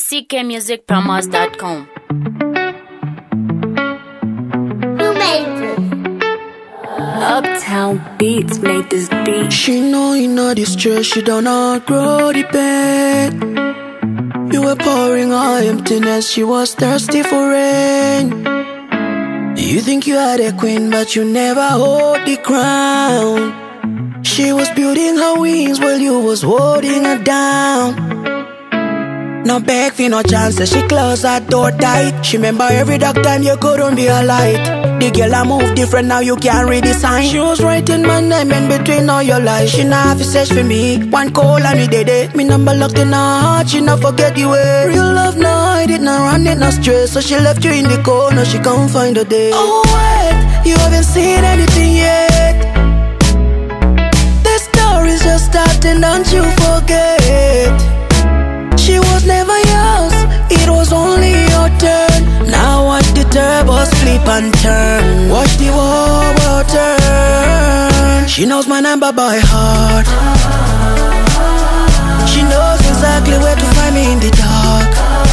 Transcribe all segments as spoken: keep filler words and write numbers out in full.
c k music promos dot com. Uptown Beats made this beat. She know you know the stress, she don't outgrow the pain. You were pouring her emptiness, she was thirsty for rain. You think you had a queen, but you never hold the crown. She was building her wings while you was holding her down. No beg for no chances, she closed her door tight. She remember every dark time you couldn't be a light. The girl I move different now, you can't read the sign. She was writing my name in between all your lies. She not have to search for me, one call and me did it. Me number locked in her heart, she not forget the way. Real love no hide it, no run it, no stress. So she left you in the corner, she can't find a day. Oh wait, you haven't seen anything yet. The story's just starting, don't you forget. She was never yours, it was only your turn. Now watch the turbos flip and turn. Watch the world turn. She knows my number by heart. She knows exactly where to find me in the dark.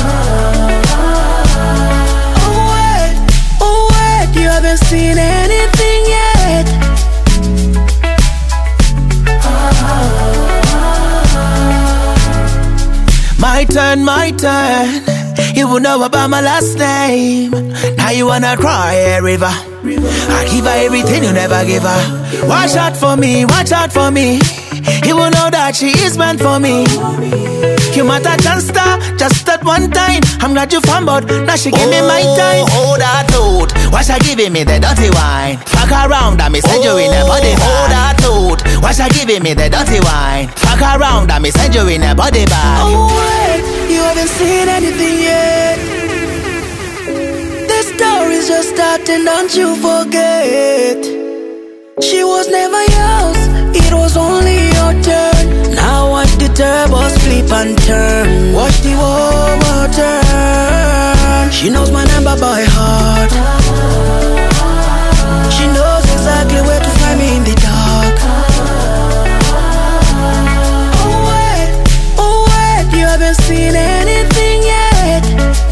Oh wait, oh wait, you haven't seen anything yet. My turn, my turn. You will know about my last name. Now you wanna cry, eh, river. I give her everything you never give her. Watch out for me, watch out for me. You will know that she is meant for me. You matter just star, just that one time. I'm glad you found out, now she give oh, me my time. Hold that note, why she giving me the dirty wine? Fuck around and me send you in a body bag. Hold that note, why she giving me the dirty wine? Fuck around and me send you in a body bag. Oh wait, you haven't seen anything yet. The story's just starting, don't you forget. She was never yours, it was only your turn. Now watch the turbos flip and turn. Watch the world turn. She knows my number by heart. She knows exactly where to find me in the dark. Oh wait, oh wait, you haven't seen anything yet.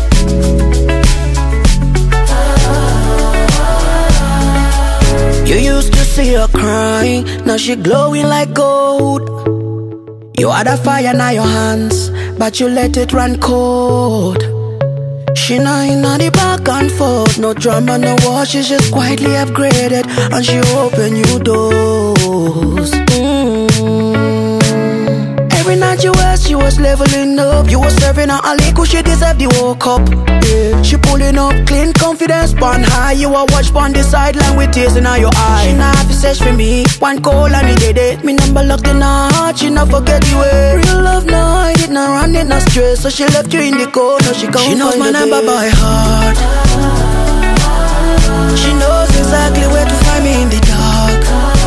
You used to see her crying, now she glowing like gold. You had a fire in your hands, but you let it run cold. She not in the back and forth, no drama, no war. She's just quietly upgraded, and she open you doors. mm. Every night you was, she was leveling up. You was serving her a liquor, she deserved the woke up. Yeah. She pulling up, clean confidence, born high. You a watch on the sideline with tears in your eyes. She not have to search for me, one call and me did it. Me number locked in her heart, she not forget the way. Real love no hide it, no run it, no stress. So she left you in the corner, she can't. She knows my number by heart. She knows exactly where to find me in the dark.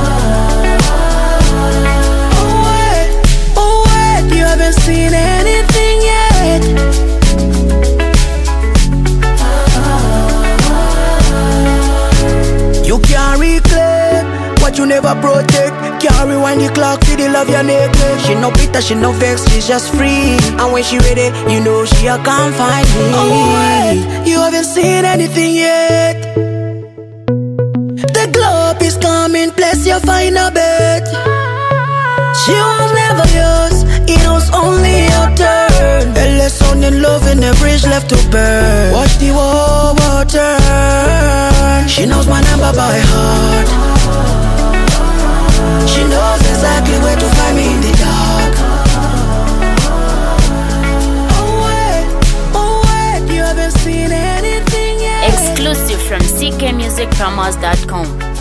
Oh wait, oh wait, you haven't seen anything yet. You can't reclaim what you never protect. Can't rewind the clock to the love you neglect. She no bitter, she no vex, she's just free. And when she ready, you know she a can't find me. Oh wait, you haven't seen anything yet. The globe is coming, place you find a bed. She was never yours, it was only your turn. A lesson in love and a bridge left to burn. Watch the world turn. She knows my number by heart. She knows exactly where to find me in the dark. Oh wait, oh wait, you haven't seen anything yet. Exclusive from c k music promos dot com.